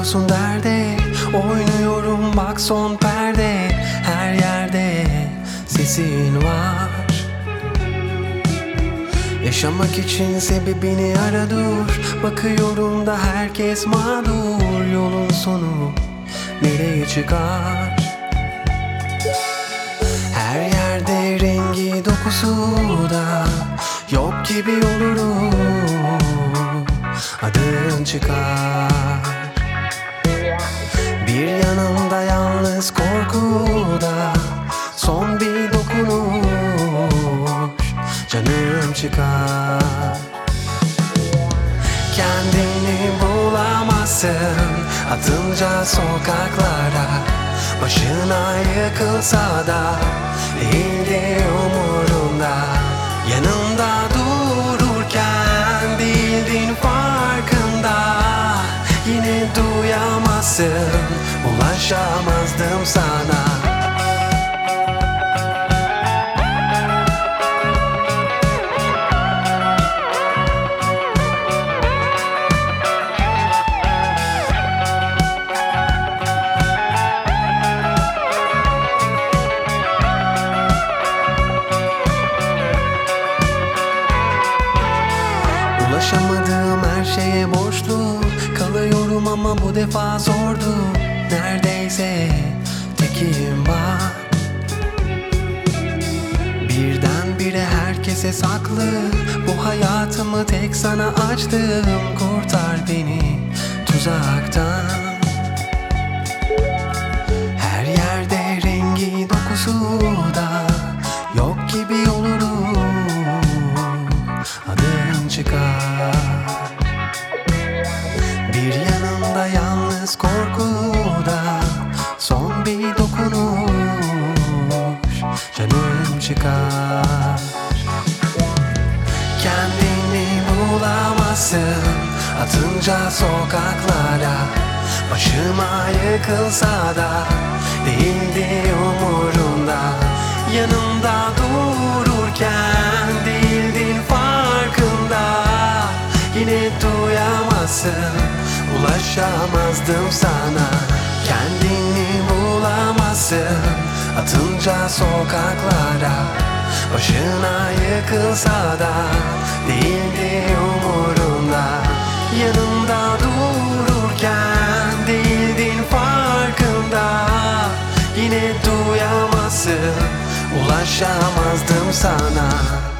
Düşüyorsun derde, oynuyorum bak son perde. Her yerde sesin var. Yaşamak için sebebini ara dur. Bakıyorum da herkes mağdur. Yolun sonu nereye çıkar? Her yerde rengi dokusu da yok gibi olurum. Adın çıkar. Bir yanımda yalnız korku da son bir dokunuş. Canım çıkar. Kendini bulamazsın atınca sokaklara. Başına yıkılsa da değildi umurunda. Yanında dururken değildin farkında. Yine duyamazsın, ulaşamazdım sana. Ulaşamadığım her şeye borçlu kalıyorum ama bu defa zordu. Neredeyse tekim var. Birdenbire herkese saklı bu hayatımı tek sana açtım. Kurtar beni tuzaktan. Her yerde rengi dokusu da yok gibi olurum. Adın çıkar. Bir yanımda yalnız korku da son bir dokunuş. Canım çıkar. Kendini bulamazsın atınca sokaklara. Başıma yıkılsa da değildi umurunda. Yanımda dururken değildin farkında. Yine duyamazsın, ulaşamazdım sana. Kendini bulamazsın atınca sokaklara. Başına yıkılsa da değildi umurunda. Yanımda dururken değildin farkında. Yine duyamazsın, ulaşamazdım sana.